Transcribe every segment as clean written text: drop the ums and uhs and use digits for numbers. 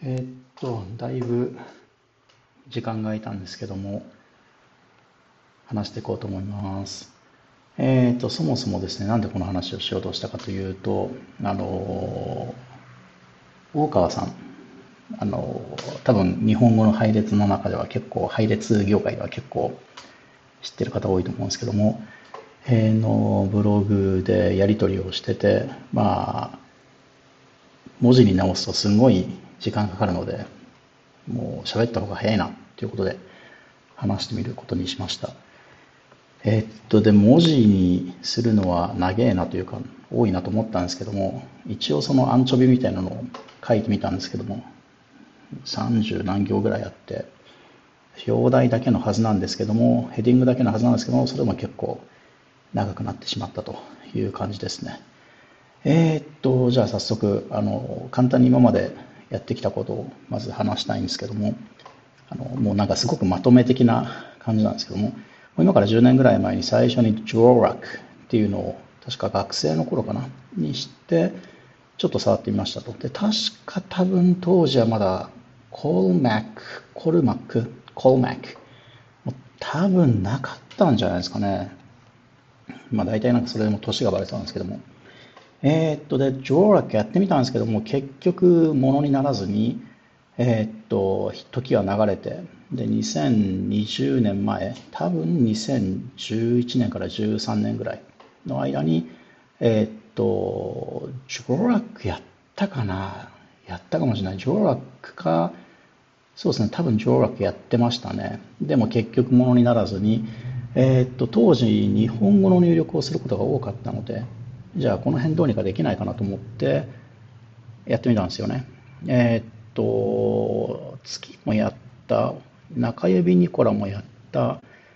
だいぶ時間が空いたんですけども、話していこうと思います。そもそもですね、なんでこの話をしようとしたかというと、大川さん、多分日本語の配列の中では結構、配列業界では結構知ってる方多いと思うんですけども、のブログでやり取りをしてて、文字に直すとすごい時間かかるので、もう喋った方が早いなということで話してみることにしました。で、文字にするのは長えなというか、多いなと思ったんですけども、一応そのアンチョビみたいなのを書いてみたんですけども、30何行ぐらいあって、表題だけのはずなんですけども、ヘディングだけのはずなんですけども、それも結構長くなってしまったという感じですね。じゃあ早速、簡単に今までやってきたことをまず話したいんですけども、もうなんかすごくまとめ的な感じなんですけども、今から10年ぐらい前に最初に Dvorak っていうのを確か学生の頃かなにしてちょっと触ってみましたと。で、確か多分当時はまだコルマックもう多分なかったんじゃないですかね。大体なんかそれでも年がバレてたんですけども。で、ジョーラックやってみたんですけども、結局、ものにならずに、時は流れて、で、2020年前、多分2011年から13年ぐらいの間に、ジョーラックやったかな、やったかもしれない。ジョーラックか、そうですね、多分ジョーラックやってましたね。でも結局ものにならずに、当時日本語の入力をすることが多かったので、じゃあこの辺どうにかできないかなと思ってやってみたんですよね。月もやった、中指ニコラもやった、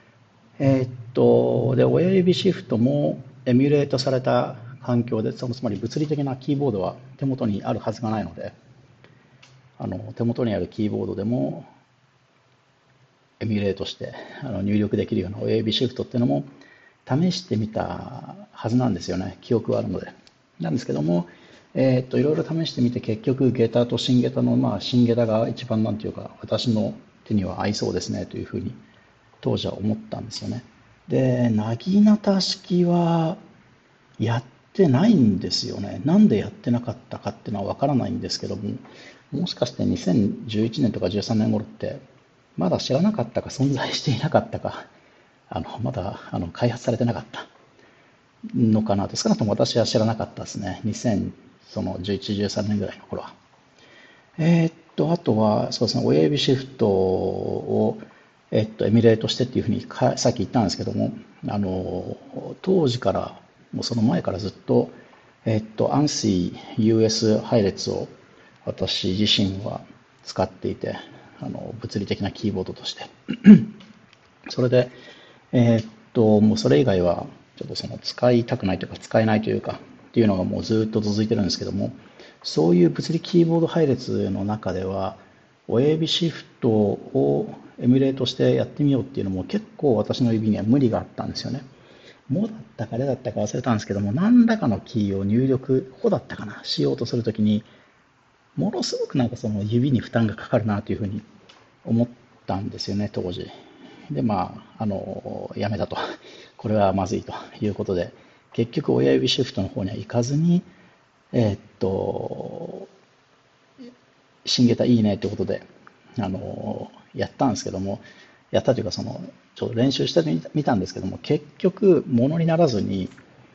で、親指シフトもエミュレートされた環境で、つまり物理的なキーボードは手元にあるはずがないので、手元にあるキーボードでもエミュレートして入力できるような親指シフトっていうのも試してみたはずなんですよね。記憶はあるので。なんですけども、いろいろ試してみて結局下駄と新下駄の、新下駄が一番なんていうか私の手には合いそうですねというふうに当時は思ったんですよね。で、なぎなた式はやってないんですよね。なんでやってなかったかっていうのはわからないんですけども、もしかして2011年とか13年頃って、まだ知らなかったか存在していなかったか、まだ開発されてなかったのかなと。少なくとも私は知らなかったですね。2011、13年ぐらいの頃は。あとは、そうですね、親指シフトを、エミュレートしてっていうふうにさっき言ったんですけども、当時から、もうその前からずっと、ANSI US 配列を私自身は使っていて、物理的なキーボードとして。それで、もうそれ以外は、ちょっとその使いたくないというか、使えないというか、っていうのがもうずっと続いてるんですけども、そういう物理キーボード配列の中では、親指シフトをエミュレートしてやってみようっていうのも結構私の指には無理があったんですよね。もだったかれだったか忘れたんですけども、何らかのキーを入力、こだったかな、しようとするときに、ものすごくなんかその指に負担がかかるなというふうに思ったんですよね、当時。で、やめたと。これはまずいということで、結局親指シフトの方には行かずに、えーっと、新下駄いいねってことで、やったんですけども、やったというか、ちょっと練習してみたんですけども、結局、ものにならずに、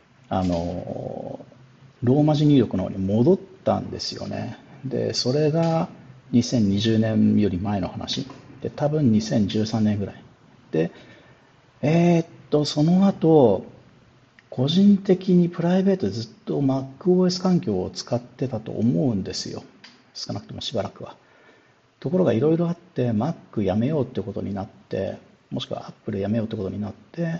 ローマ字入力の方に戻ったんですよね。で、それが2020年より前の話。で、多分2013年ぐらい。で、その後、個人的にプライベートでずっと MacOS 環境を使ってたと思うんですよ。少なくともしばらくは。ところがいろいろあって Mac やめようってことになって、もしくは Apple やめようってことになって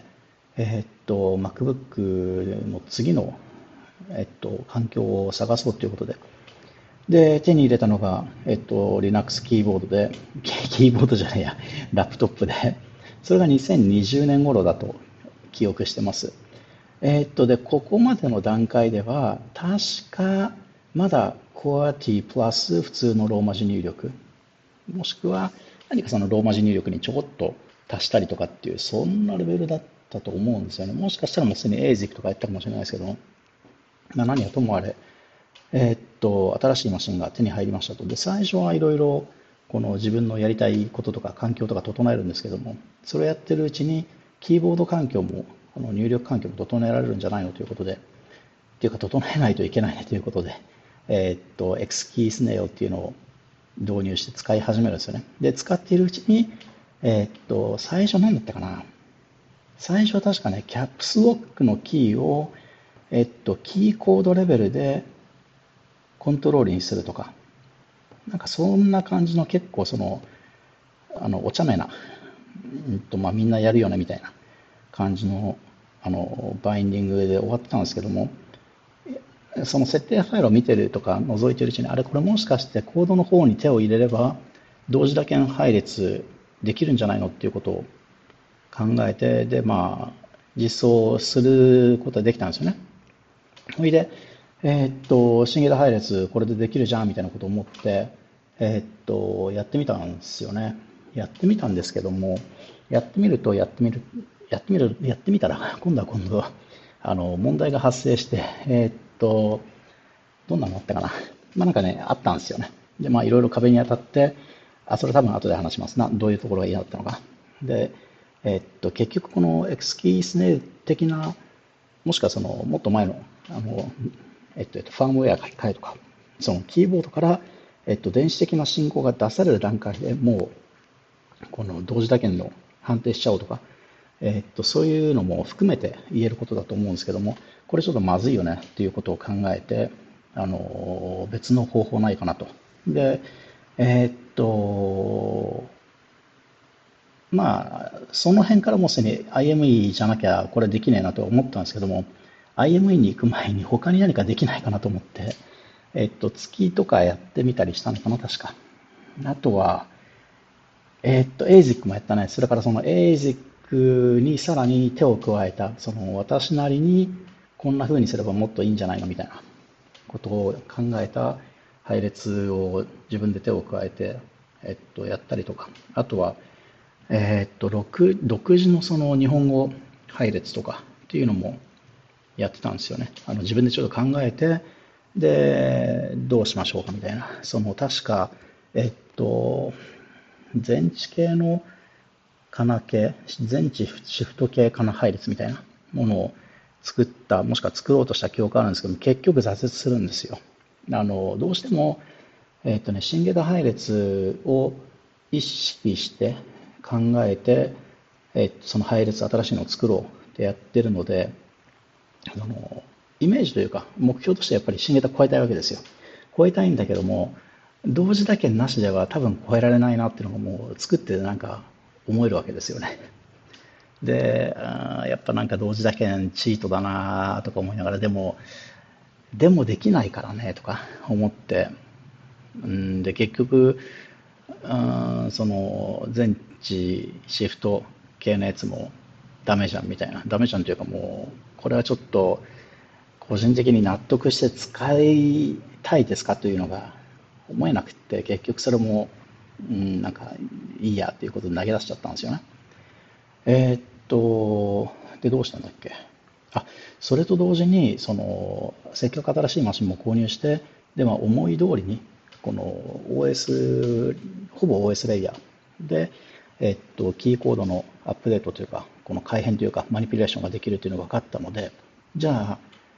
、MacBook の次の、環境を探そうということで、で、手に入れたのが、Linux キーボードで、キーボードじゃねえや、ラップトップで、それが2020年頃だと記憶してます。で、ここまでの段階では、確か、まだ QWERTY プラス普通のローマ字入力、もしくは何かそのローマ字入力にちょこっと足したりとかっていう、そんなレベルだったと思うんですよね。もしかしたらもうすでに ASIC とかやったかもしれないですけども、何はともあれ、新しいマシンが手に入りましたと。で、最初はいろいろこの自分のやりたいこととか環境とか整えるんですけども、それをやってるうちにキーボード環境も入力環境も整えられるんじゃないのということで、っていうか整えないといけないねということで、X キースネオっていうのを導入して使い始めるんですよね。で、使っているうちに、最初何だったかな。最初は確かね、キャップスロックのキーを、キーコードレベルでコントロールにするとか、なんかそんな感じの結構お茶目な、みんなやるよねみたいな感じの、バインディングで終わってたんですけども、その設定ファイルを見てるとか覗いてるうちに、あれこれもしかしてコードの方に手を入れれば同時打鍵配列できるんじゃないのっていうことを考えて、で実装することができたんですよね。それで新桁配列これでできるじゃんみたいなことを思ってやってみたんですよね。やってみたんですけども、やってみたら今度は問題が発生して、どんなのあったかな。なんかね、あったんですよね。で、いろいろ壁に当たって、それ多分後で話しますな。どういうところが嫌だったのか。で、結局この X キースネル的な、もしくはもっと前の、ファームウェア書き換えとか、そのキーボードから、電子的な信号が出される段階でもう、この同時打鍵の判定しちゃおうとか、そういうのも含めて言えることだと思うんですけども、これちょっとまずいよねっていうことを考えて、別の方法ないかなと。で、その辺からもうすでに IME じゃなきゃこれできねえなと思ったんですけども、IME に行く前に他に何かできないかなと思って、月とかやってみたりしたのかな、確か。あとは、ASIC もやったね。それからその ASIC にさらに手を加えた、私なりにこんな風にすればもっといいんじゃないのみたいなことを考えた配列を自分で手を加えて、やったりとか、あとは、独自のその日本語配列とかっていうのもやってたんですよね。自分でちょっと考えて、で、どうしましょうかみたいな。確か、全置系のカナ系、全置シフト系カナ配列みたいなものを作った、もしくは作ろうとした記憶があるんですけども、結局挫折するんですよ。どうしても、新桁配列を意識して考えて、その配列新しいのを作ろうってやってるので、イメージというか目標としてやっぱり新桁超えたいわけですよ。超えたいんだけども、同時打鍵なしでは多分超えられないなっていうのがもう作ってなんか思えるわけですよね。で、やっぱなんか同時打鍵チートだなとか思いながら、でもできないからねとか思って、で結局、その全置シフト系のやつもダメじゃんみたいな、ダメじゃんというかもうこれはちょっと個人的に納得して使いたいですかというのが思えなくって、結局それも、なんかいいやっていうことで投げ出しちゃったんですよね。えーっで、どうしたんだっけ。それと同時に、せっかく新しいマシンも購入して、で、思い通りに、この OS、ほぼ OS レイヤーで、キーコードのアップデートというか、この改変というか、マニピュレーションができるというのが分かったので、じゃあ、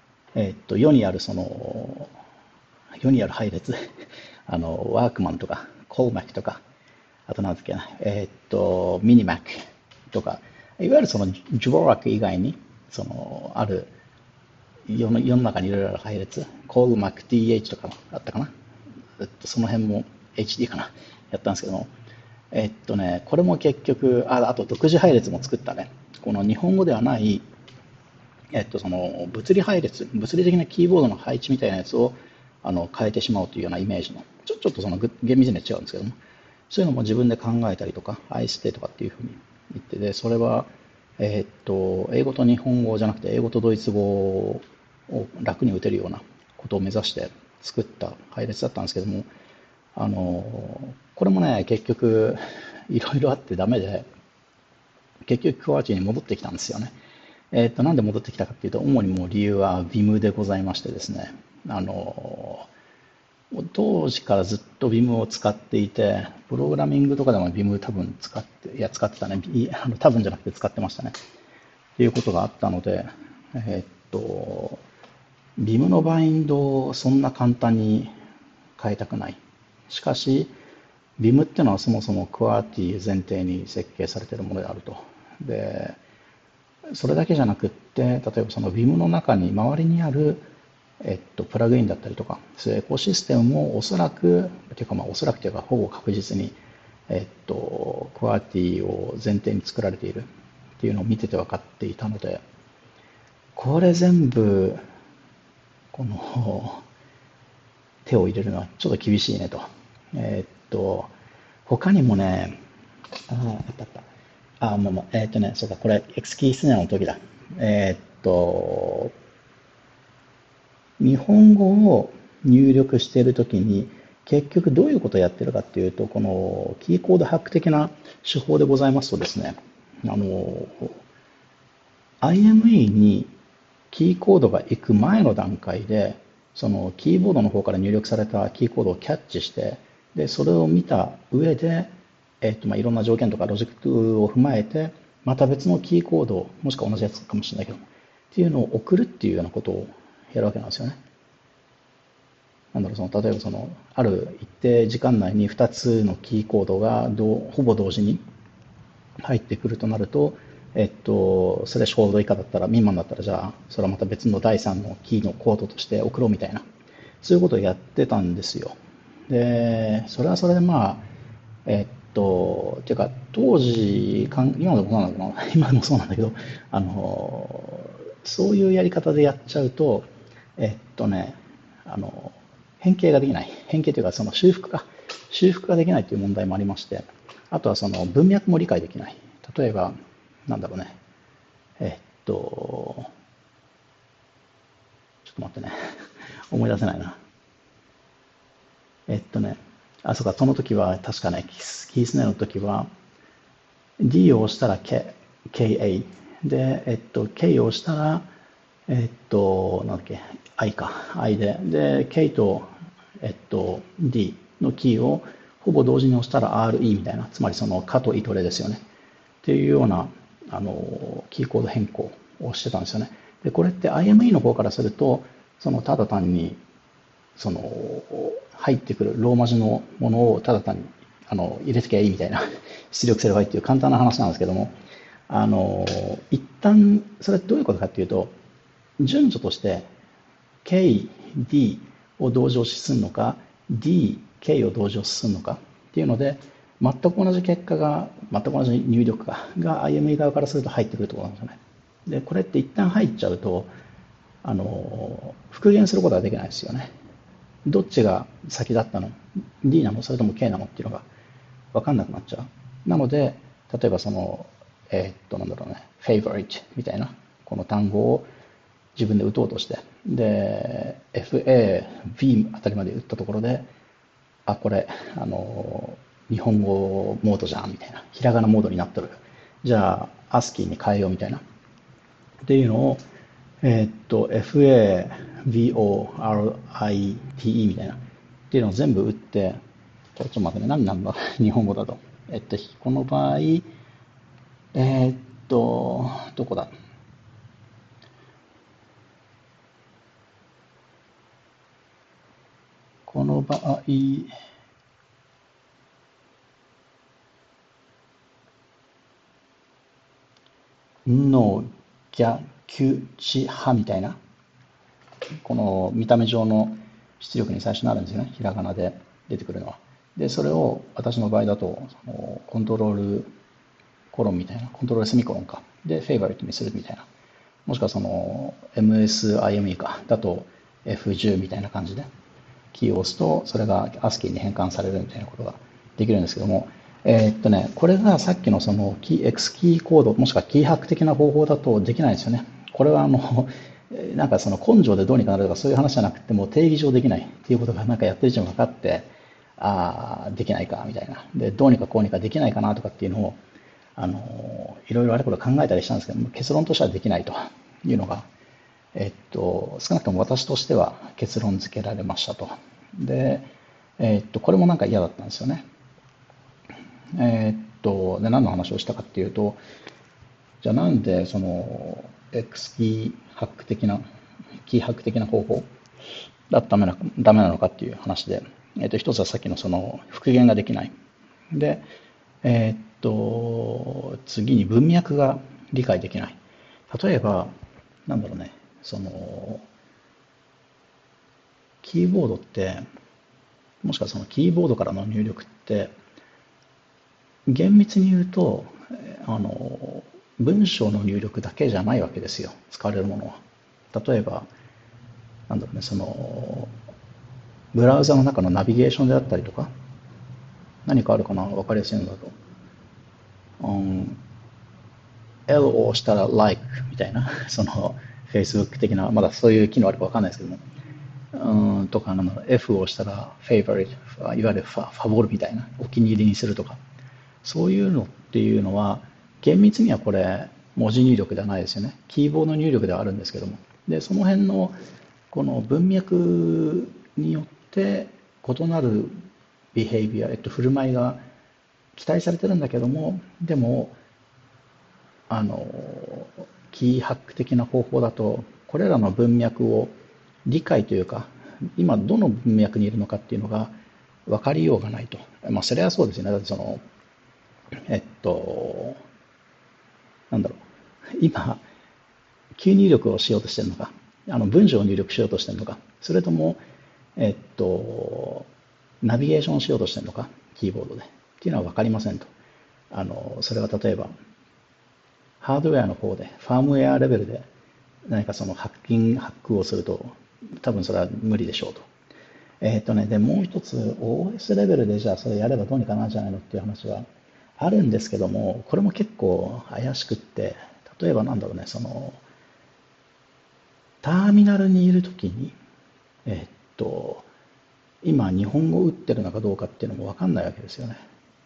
世にある配列ワークマンとか、コールマックとか、あとなんだっけな、ミニマックとか、いわゆるそのジュボラック以外に、ある世の中にいろいろある配列、コールマック DH とかあったかな。その辺も HD かな。やったんですけども、これも結局、あと独自配列も作ったね。この日本語ではない、その物理配列、物理的なキーボードの配置みたいなやつを変えてしまうというようなイメージの、ちょっとその厳密には違うんですけども、そういうのも自分で考えたりとか、愛してとかっていうふうに言ってて、それは、英語と日本語じゃなくて、英語とドイツ語を楽に打てるようなことを目指して作った配列だったんですけども、これもね、結局、いろいろあってダメで、結局、クワーチに戻ってきたんですよね。なんで戻ってきたかっていうと、主にもう理由は Vim でございましてですね、当時からずっと Vim を使っていて、プログラミングとかでも Vim 多分使ってたね。多分じゃなくて使ってましたね。っていうことがあったので、Vim のバインドをそんな簡単に変えたくない。しかし、Vim っていうのはそもそも QWERTY 前提に設計されているものであると。で、それだけじゃなくって、例えばその Vim の中に周りにある、プラグインだったりとか、そういうエコシステムもおそらく、というかおそらくというかほぼ確実に、QWERTY を前提に作られているっていうのを見てて分かっていたので、これ全部、この、手を入れるのはちょっと厳しいねと。他にもね、あった。そうか、これ、X キースネアの時だ。日本語を入力しているときに、結局どういうことをやってるかっていうと、このキーコードハック的な手法でございますとですね、IME にキーコードが行く前の段階で、そのキーボードの方から入力されたキーコードをキャッチして、で、それを見た上で、いろんな条件とかロジックを踏まえて、また別のキーコード、もしくは同じやつかもしれないけども、っていうのを送るっていうようなことをやるわけなんですよね。なんだろう、例えばある一定時間内に2つのキーコードがほぼ同時に入ってくるとなると、スレッシュホールド以下だったら、未満だったら、じゃあ、それはまた別の第3のキーのコードとして送ろうみたいな、そういうことをやってたんですよ。で、それはそれでっていうか、当時、今でもそうなんだけど、今でもそうなんだけど、そういうやり方でやっちゃうと、変形ができない。変形というか、その修復ができないという問題もありまして、あとはその文脈も理解できない。例えば、なんだろうね。ちょっと待ってね。思い出せないな。そうか、その時は、確かね、キースネの時は、D を押したら KA。で、K を押したら、なんだっけ、I か。I で、K と、D のキーをほぼ同時に押したら RE みたいな、つまりそのカとイトレですよね。っていうような、キーコード変更をしてたんですよね。で、これって IME の方からすると、ただ単に、入ってくるローマ字のものをただ単に、入れてきゃいいみたいな、出力すればいいっていう簡単な話なんですけども、一旦、それはどういうことかっていうと、順序として K、D を同時押しするのか、D、K を同時押しするのかっていうので、全く同じ結果が、全く同じ入力が IME 側からすると入ってくるってことなんですよね。で、これって一旦入っちゃうと、復元することができないですよね。どっちが先だったの ?D なのそれとも K なのっていうのが分かんなくなっちゃう。なので、例えばなんだろうね、favorite みたいな、この単語を自分で打とうとして、で、FAV あたりまで打ったところで、あ、これ、日本語モードじゃん、みたいな。ひらがなモードになっとる。じゃあ、ASCII に変えよう、みたいな。っていうのを、FAVORITE みたいな。っていうのを全部打って、ちょっと待ってね、何なんだ日本語だと。この場合、どこだこの場合、の逆値派みたいな、この見た目上の出力に最初なるんですよね。ひらがなで出てくるのは。で、それを私の場合だと、コントロールコロンみたいな、コントロールセミコロンか。で、フェイバリットにするみたいな。もしくはMSIME か。だと F10 みたいな感じで、キーを押すと、それが ASCII に変換されるみたいなことができるんですけども、これがさっきのX キーコード、もしくはキーハック的な方法だとできないですよね。これはなんかその根性でどうにかなるとかそういう話じゃなくても定義上できないっていうことがなんかやってるうちに分かって、ああ、できないかみたいな。で、どうにかこうにかできないかなとかっていうのを、いろいろあれこれ考えたりしたんですけども、結論としてはできないというのが、少なくとも私としては結論付けられましたと。で、これもなんか嫌だったんですよね。で、何の話をしたかっていうと、じゃあなんでその X キーハック的な方法だとダメなのかっていう話で、一つはさっきのその復元ができない。で、次に文脈が理解できない。例えば、なんだろうね、その、キーボードって、もしくはそのキーボードからの入力って、厳密に言うと、文章の入力だけじゃないわけですよ、使われるものは。例えば、なんだろうね、その、ブラウザの中のナビゲーションであったりとか、何かあるかな、わかりやすいのだと。うん、L を押したら Like みたいな、その Facebook 的な、まだそういう機能あるかわかんないですけども、とか、なんだろう、F を押したら Favorite、いわゆるファボールみたいな、お気に入りにするとか、そういうのっていうのは、厳密にはこれ、文字入力ではないですよね。キーボード入力ではあるんですけども。で、その辺の、この文脈によって異なるビヘイビア、振る舞いが期待されてるんだけども、でも、あの、キーハック的な方法だと、これらの文脈を理解というか、今どの文脈にいるのかっていうのが分かりようがないと。まあ、それはそうですよね。だってその、えっと、なんだろう。今、急入力をしようとしてるのか、文章を入力しようとしてるのか、それとも、ナビゲーションしようとしてるのか、キーボードで。っていうのは分かりませんと。それは例えば、ハードウェアの方で、ファームウェアレベルで何かそのハックをすると、多分それは無理でしょうと。で、もう一つ、OS レベルでじゃあそれやればどうにかなるんじゃないのっていう話はあるんですけども、これも結構怪しくって、例えばなんだろうね、その、ターミナルにいるときに、えっと、今日本語を打ってるのかどうかっていうのもわかんないわけですよね。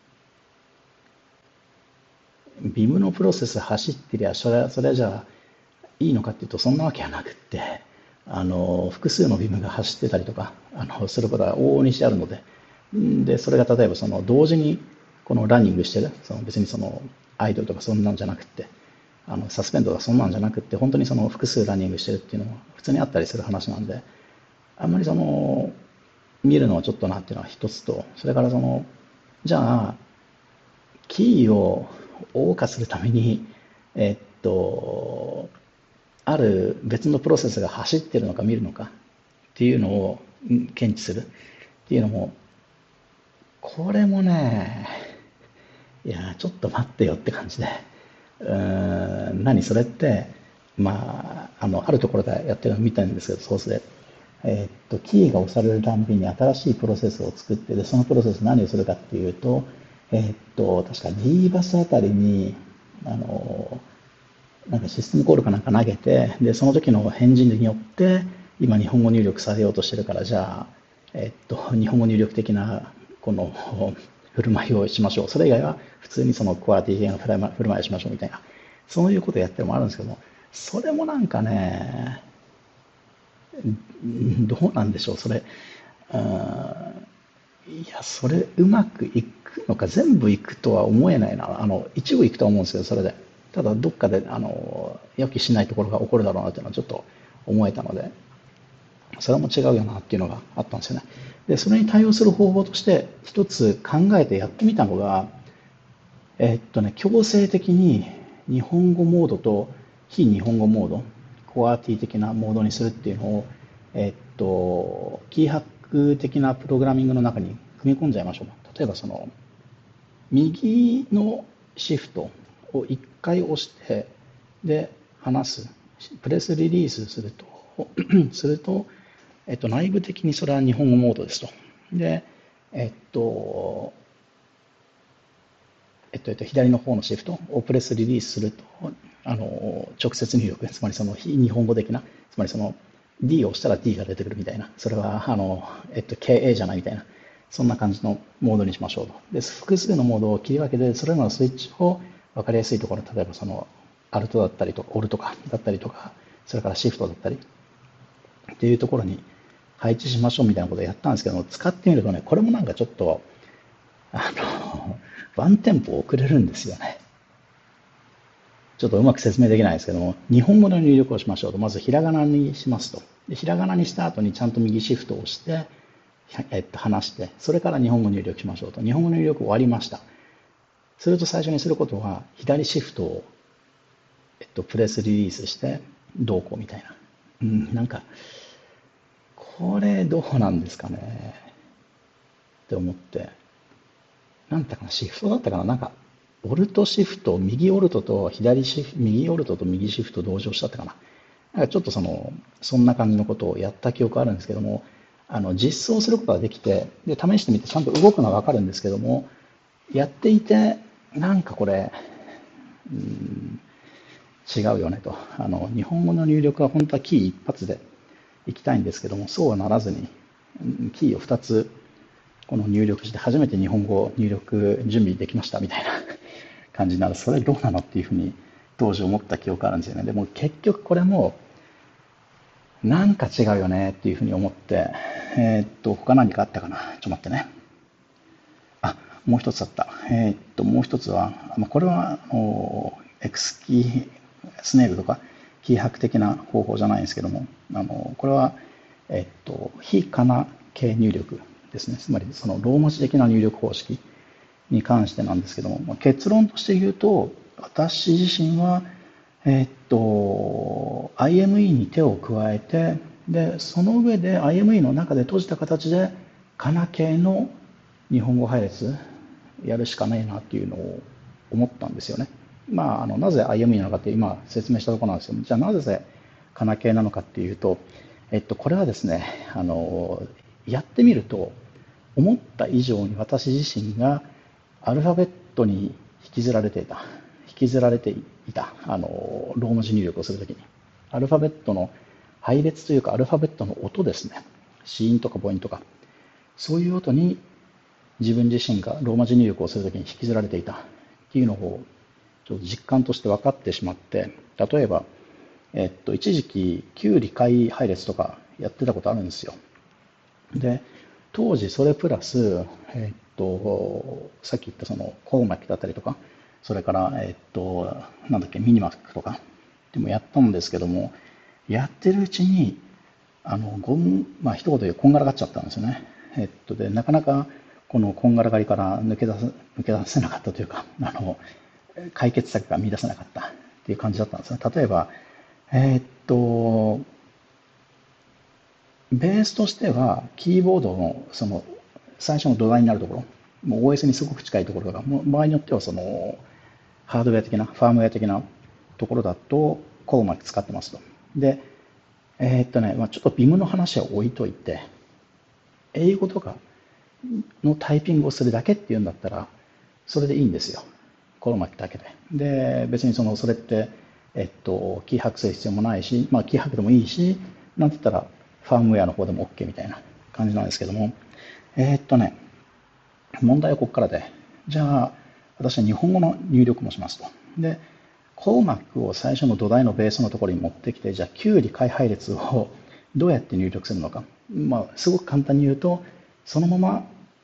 ビムのプロセス走ってりゃ、それはじゃあいいのかっていうと、そんなわけはなくって、複数のビムが走ってたりとか、することは往々にしてあるので、で、それが例えばその同時にこのランニングしてる、その別にそのアイドルとかそんなんじゃなくって、サスペンドとかそんなんじゃなくって、本当にその複数ランニングしてるっていうのは普通にあったりする話なんで、あんまりその、見るのはちょっとなっていうのは一つと、それからその、じゃあ、キーを謳歌するために、えっと、ある別のプロセスが走ってるのか見るのかっていうのを検知するっていうのも、これもね、いや、ちょっと待ってよって感じで、何それって、まあ、あるところでやってるのを見たんですけど、ソースで。キーが押されるたんびに新しいプロセスを作って、で、そのプロセス何をするかっていうと、確か D バスあたりに、あの、なんかシステムコールかなんか投げて、で、その時の返事によって、今日本語入力させようとしてるから、じゃあ、日本語入力的な、この、振る舞いをしましょう。それ以外は普通にそのクオリティ系の振る舞いをしましょうみたいな。そういうことをやってるのもあるんですけども、それもなんかね、どうなんでしょう、それ。いや、それうまくいくのか、全部いくとは思えないな。一部いくとは思うんですけど、それで。ただ、どっかで、予期しないところが起こるだろうなっていうのはちょっと思えたので、それも違うよなっていうのがあったんですよね。で、それに対応する方法として、一つ考えてやってみたのが、強制的に日本語モードと非日本語モード、コアティ的なモードにするっていうのを、キーハック的なプログラミングの中に組み込んじゃいましょう。例えばその、右のシフトを1回押して、で、離す。プレスリリースすると、内部的にそれは日本語モードですと。で、左の方のシフトをプレスリリースすると、 直接入力、つまりその非日本語的な、つまりその D を押したら D が出てくるみたいな、それはKA じゃないみたいな、そんな感じのモードにしましょうと。で、複数のモードを切り分けて、それらのスイッチを分かりやすいところ、例えばそのアルトだったりとか、オルとかだったりとか、それからシフトだったりっていうところに配置しましょうみたいなことをやったんですけども、使ってみるとね、これもなんかちょっと、ワンテンポ遅れるんですよね。ちょっとうまく説明できないですけども、日本語の入力をしましょうと。まずひらがなにしますと。でひらがなにした後にちゃんと右シフトを押して、離して、それから日本語入力しましょうと。日本語入力終わりました。すると最初にすることは、左シフトを、プレスリリースして、どうこうみたいな。なんか、これどうなんですかねって思って、なんだかな、シフトだったかな、なんか、オルトシフト、右オルトと右オルトと右シフト同乗したってかな。なんかちょっとそんな感じのことをやった記憶あるんですけども、実装することができて、で、試してみてちゃんと動くのはわかるんですけども、やっていて、なんかこれ、違うよねと。日本語の入力は本当はキー一発でいきたいんですけども、そうはならずに、キーを2つこの入力して初めて日本語入力準備できましたみたいな感じになる。それどうなのっていうふうに当時思った記憶あるんですよね。でも結局これもなんか違うよねっていうふうに思って、他何かあったかな。ちょっと待ってね。あ、もう一つあった。もう一つは、これはX キースネールとかキーハック的な方法じゃないんですけども、これは非カナ系入力ですね。つまりそのローマ字的な入力方式に関してなんですけども、結論として言うと、私自身は、IME に手を加えて、で、その上で IME の中で閉じた形で、カナ系の日本語配列やるしかないなっていうのを思ったんですよね。なぜ IME なのかって今説明したところなんですけど、じゃあなぜカナ系なのかっていうと、これはですね、やってみると、思った以上に私自身がアルファベットに引きずられていた、ローマ字入力をするときに、アルファベットの配列というか、アルファベットの音ですね、子音とか母音とか、そういう音に自分自身がローマ字入力をするときに引きずられていたっていうのをちょっと実感として分かってしまって、例えば、一時期、旧理解配列とかやってたことあるんですよ。で、当時それプラス、さっき言ったそのコーマックだったりとか、それから、なんだっけ、ミニマックとか、でもやったんですけども、やってるうちに、一言で言うこんがらがっちゃったんですよね。で、なかなかこのこんがらがりから抜け出せなかったというか、解決策が見出せなかったっていう感じだったんですね。例えば、ベースとしては、キーボードのその最初の土台になるところ、もう OS にすごく近いところが、場合によってはそのハードウェア的な、ファームウェア的なところだと、こううまく使ってますと。で、ちょっと BIM の話は置いといて、英語とかのタイピングをするだけっていうんだったら、それでいいんですよ。コロマキだけで。で、別にそれって、キーハックする必要もないし、キーハックでもいいし、なんて言ったら、ファームウェアの方でも OK みたいな感じなんですけども、問題はここからで、じゃあ、私は日本語の入力もしますと。で、コーマックを最初の土台のベースのところに持ってきて、じゃあ、旧理解配列をどうやって入力するのか。すごく簡単に言うと、そのまま、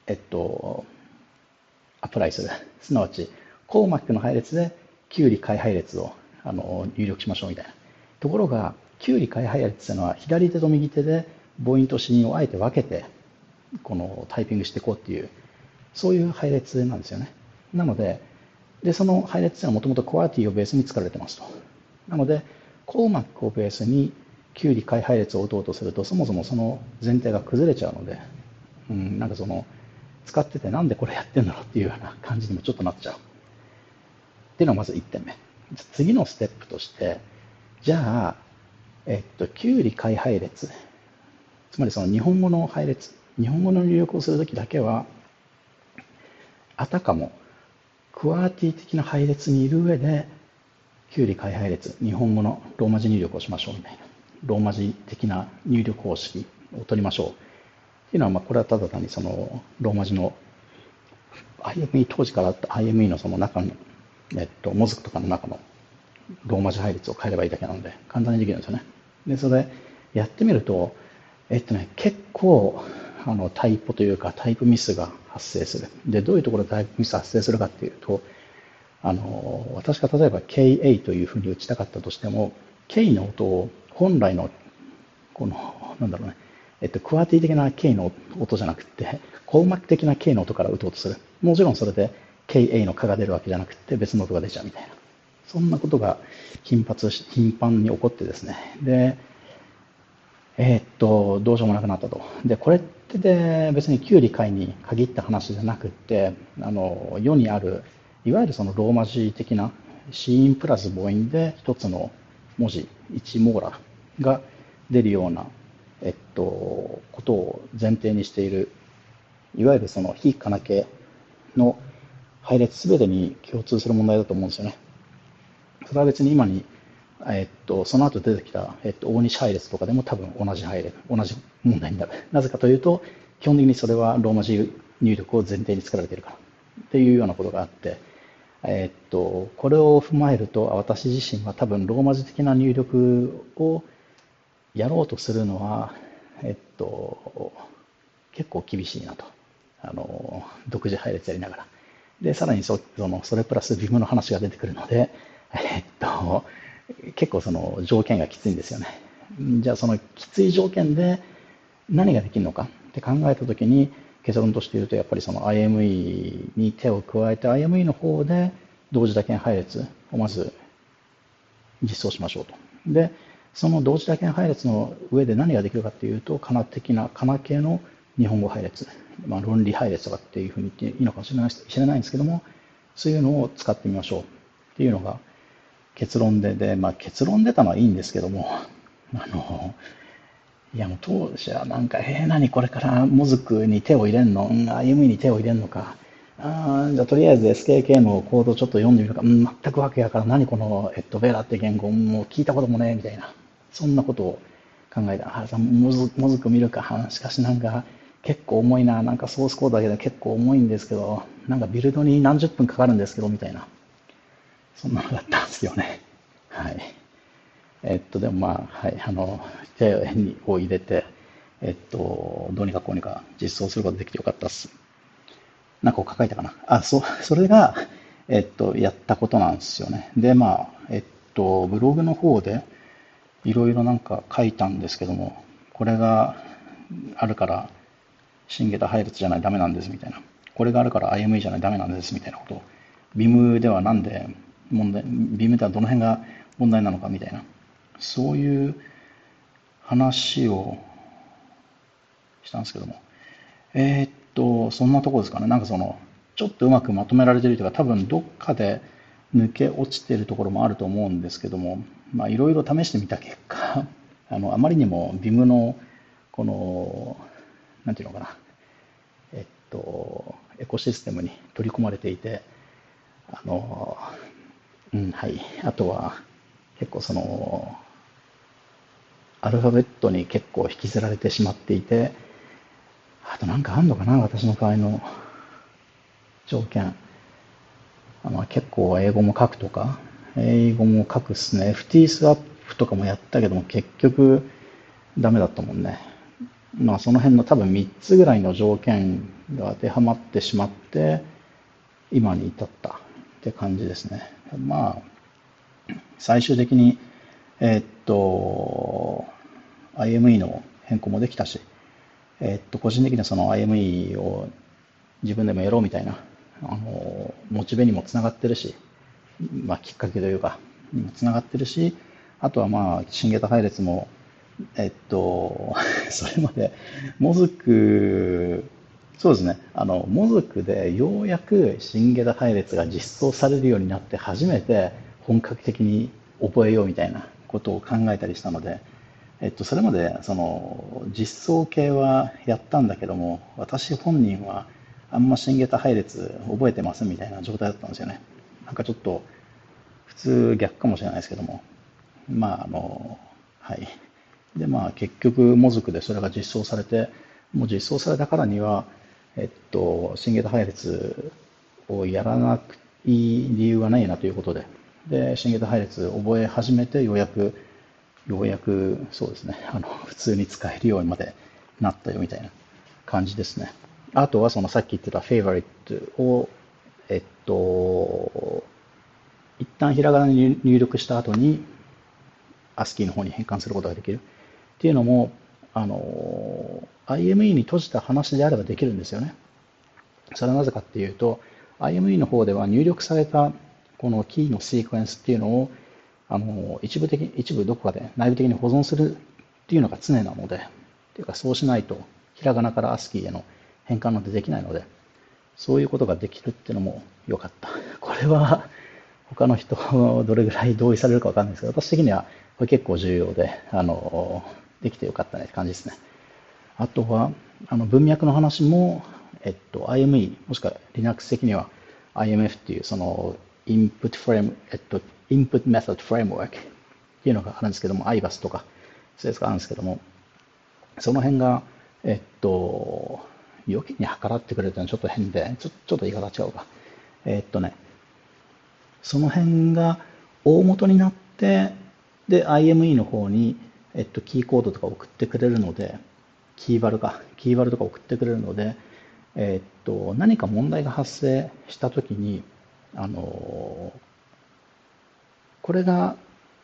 アプライする。すなわち、コーマックの配列で旧理解配列を入力しましょうみたいな。ところが、旧理解配列というのは左手と右手で母音と子音をあえて分けてこのタイピングしていこうっていう、そういう配列なんですよね。なので、その配列というのはもともとコアティをベースに作られてますと。なので、コーマックをベースに旧理解配列を打とうとすると、そもそもその前提が崩れちゃうので、なんか使っててなんでこれやってんだろうっていうような感じにもちょっとなっちゃう。っていうのがまず1点目。次のステップとして、じゃあ、旧理解配列、つまりその日本語の配列、日本語の入力をするときだけは、あたかもクワーティ的な配列にいる上で、 旧理解配列、日本語のローマ字入力をしましょうみたいな、ローマ字的な入力方式を取りましょうっていうのは、これはただ単にそのローマ字の IME、当時からあった IME のその中の、モズクとかの中のローマ字配列を変えればいいだけなので、簡単にできるんですよね。で、それやってみると、結構、タイプというかタイプミスが発生する。で、どういうところでタイプミスが発生するかっていうと、私が例えば KA というふうに打ちたかったとしても、K の音を本来の、なんだろうね、クワーティ的な K の音じゃなくて、高膜的な K の音から打とうとする。もちろんそれで KA の蚊が出るわけじゃなくて、別の音が出ちゃうみたいな。そんなことが頻繁に起こってですね。で、どうしようもなくなったと。で、これって別に旧理解に限った話じゃなくて、世にある、いわゆるそのローマ字的な子音プラス母音で一つの文字、1モーラが出るような、ことを前提にしている、いわゆるその非カナ系の配列すべてに共通する問題だと思うんですよね。それは別に今に、その後出てきた、大西配列とかでも多分同じ問題になる。なぜかというと、基本的にそれはローマ字入力を前提に作られているからっていうようなことがあって、これを踏まえると、私自身は多分ローマ字的な入力をやろうとするのは、結構厳しいなと。独自配列やりながら。で、さらにそれプラス Vim の話が出てくるので、結構その条件がきついんですよね。じゃあそのきつい条件で何ができるのかって考えたときに、結論として言うと、やっぱりその IME に手を加えて IME の方で同時打鍵配列をまず実装しましょうと。で、その同時打鍵配列の上で何ができるかっていうと、カナ系の日本語配列、論理配列とかっていうふうに言っていいのかもしれないんですけども、そういうのを使ってみましょうっていうのが結論で、結論出たのはいいんですけども、いやもう当時はなんか、何これからモズクに手を入れんの、IME に手を入れんのか、じゃあとりあえず SKK のコードちょっと読んでみるか、全くわけやから、何この、ベラって言語、もう聞いたこともね、みたいな、そんなことを考えた。モズク見るか、しかしなんか結構重いな、なんかソースコードだけで結構重いんですけど、なんかビルドに何十分かかるんですけど、みたいな、そんなのだったんですよね。はい。でもはい、手を入れて、どうにかこうにか実装することができてよかったっす。なんかこう書いたかな。それが、やったことなんですよね。で、ブログの方で、いろいろなんか書いたんですけども、これがあるから、新桁配列じゃないとダメなんですみたいな。これがあるから IME じゃないとダメなんですみたいなことを、Vim ではなんでVim ではどの辺が問題なのかみたいな。そういう話をしたんですけども、そんなところですかね。なんかちょっとうまくまとめられているというか、多分どっかで抜け落ちているところもあると思うんですけども、いろいろ試してみた結果、あまりにも Vim の、なんていうのかな、エコシステムに取り込まれていて、はい。あとは、結構アルファベットに結構引きずられてしまっていて、あとなんかあんのかな、私の場合の条件。結構英語も書くとか、英語も書くっすね。FT スワップとかもやったけども、結局ダメだったもんね。その辺の多分3つぐらいの条件が当てはまってしまって、今に至ったって感じですね。最終的に、IME の変更もできたし、個人的にはその IME を自分でもやろうみたいな、モチベにもつながってるし、きっかけというか、にもつながってるし、あとは新型配列も、それまで、モズク、そうですね、モズクでようやく新型配列が実装されるようになって初めて本格的に覚えようみたいなことを考えたりしたので、それまで実装系はやったんだけども、私本人はあんま新型配列覚えてませんみたいな状態だったんですよね。なんかちょっと普通逆かもしれないですけども、はい。で、結局、モズクでそれが実装されて、もう実装されたからには、新型配列をやらなくいい理由はないなということで、新型配列を覚え始めて、ようやく、そうですね、普通に使えるようにまでなったよみたいな感じですね。あとは、そのさっき言ってた favorite を、一旦ひらがなに入力した後に、ASCII の方に変換することができるっていうのも、IME に閉じた話であればできるんですよね。それはなぜかっていうと、IME の方では入力されたこのキーのシークエンスっていうのを、一部どこかで内部的に保存するっていうのが常なので、っていうかそうしないと、ひらがなから ASCII への変換なんてできないので、そういうことができるっていうのも良かった。これは、他の人どれぐらい同意されるかわかんないですけど、私的にはこれ結構重要で、できてよかったねって感じですね。あとは、文脈の話も、IME、もしくは Linux 的には IMF っていうそのインプットメソッドフレームワークっていうのがあるんですけども、IBAS とか、そういうやつがあるんですけども、その辺が、余計に計らってくれるというのはちょっと変で、ちょっと言い方違うか。その辺が大元になって、で、IME の方に、キーコードとか送ってくれるので、キーバルとか送ってくれるので、何か問題が発生したときに、これが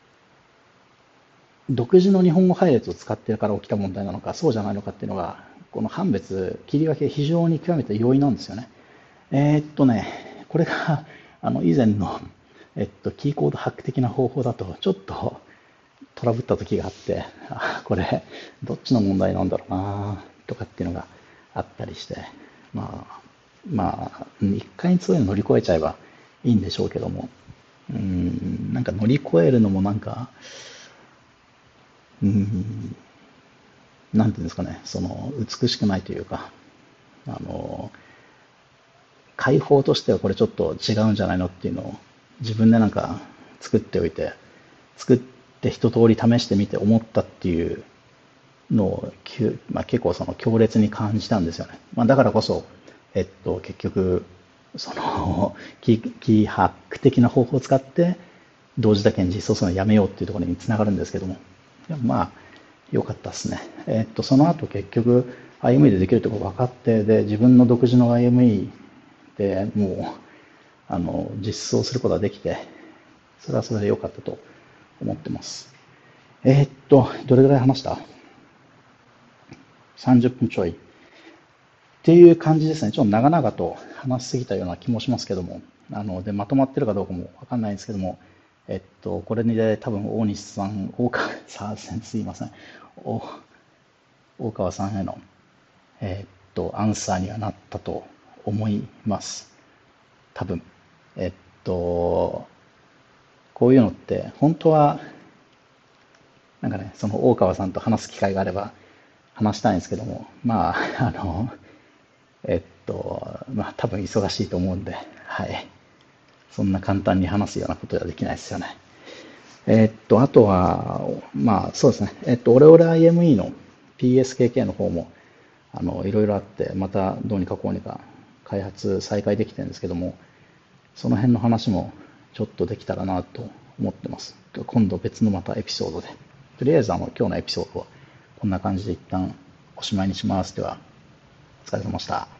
独自の日本語配列を使っているから起きた問題なのか、そうじゃないのかっていうのが、この判別、切り分け非常に極めて容易なんですよね。これが、以前の、キーコードハック的な方法だと、ちょっとトラブった時があって、これ、どっちの問題なんだろうな、とかっていうのがあったりして、一回そういうの乗り越えちゃえばいいんでしょうけども、なんか乗り越えるのもなんか、なんていうんですかね、その、美しくないというか、解放としてはこれちょっと違うんじゃないのっていうのを自分でなんか作って一通り試してみて思ったっていうのを、結構その強烈に感じたんですよね。だからこそ、結局、そのキーハック的な方法を使って同時だけに実装するのをやめようっていうところにつながるんですけども、でも良かったですね。その後結局 IME でできるところ分かって、で、自分の独自の IME でもう、実装することができて、それはそれで良かったと思ってます。どれぐらい話した ?30 分ちょい。っていう感じですね。ちょっと長々と話しすぎたような気もしますけども、で、まとまってるかどうかもわかんないんですけども、これで多分大西さん、大川さん、すいません。大川さんへの、アンサーにはなったと思います。多分。こういうのって、本当は、なんかね、その大川さんと話す機会があれば話したいんですけども、多分忙しいと思うんで、はい。そんな簡単に話すようなことではできないですよね。あとは、そうですね。オレオレ IME の PSKK の方も、いろいろあって、またどうにかこうにか開発再開できてるんですけども、その辺の話もちょっとできたらなと思ってます。今度別のまたエピソードで。とりあえず今日のエピソードはこんな感じで一旦おしまいにします。では、お疲れ様でした。